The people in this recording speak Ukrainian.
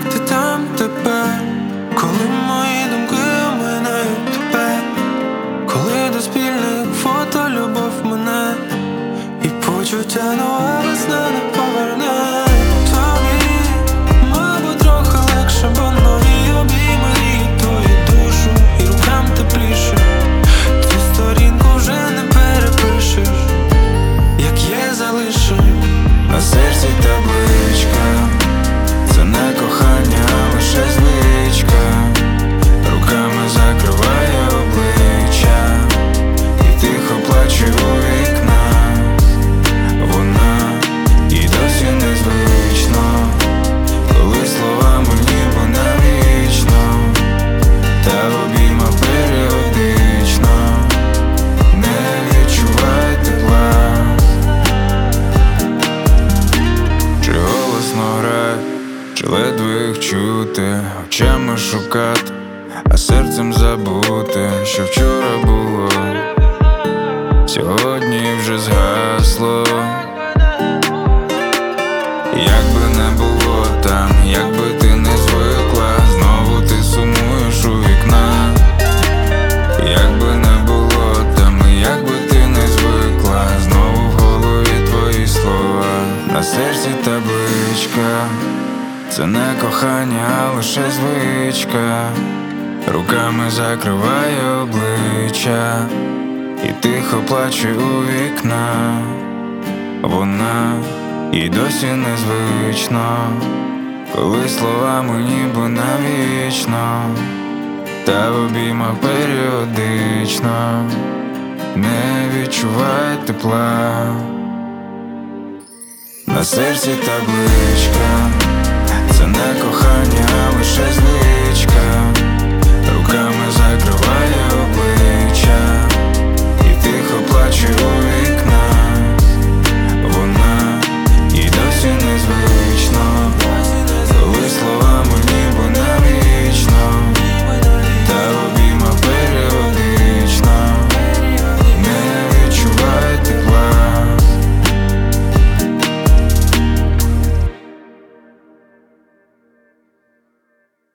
як ти там тепер, коли мої думки оминають тебе, коли до спільних фото любов мене, і почуття нова весна не поверне. Тобі, мабуть, трохи легше, бо нові обійми гріють твою душу, і рукам тепліше. Цю сторінку вже не перепишеш, як є залишив. На серці табличка, це не кохання, а лише звичка. Руками закриває обличчя і тихо плаче у вікна. Вона і досі незвично, коли словами ніби навічно, та в обіймах періодично не відчуває тепла. Чи голосно грає, чи ледве їх чути, очами шукати, а серцем забути, що вчора було, сьогодні вже згасло. Як би не було там, як би ти не звикла, знову ти сумуєш у вікна. Як би не було там, як би ти не звикла, знову в голові твої слова. На серці табличка, це не кохання, а лише звичка. Руками закриває обличчя і тихо плаче у вікна. Вона і досі незвично, коли словами ніби навічно, та в обіймах періодично не відчуває тепла. На серці табличка, це не кохання, а лише звичка. Руками закриває обличчя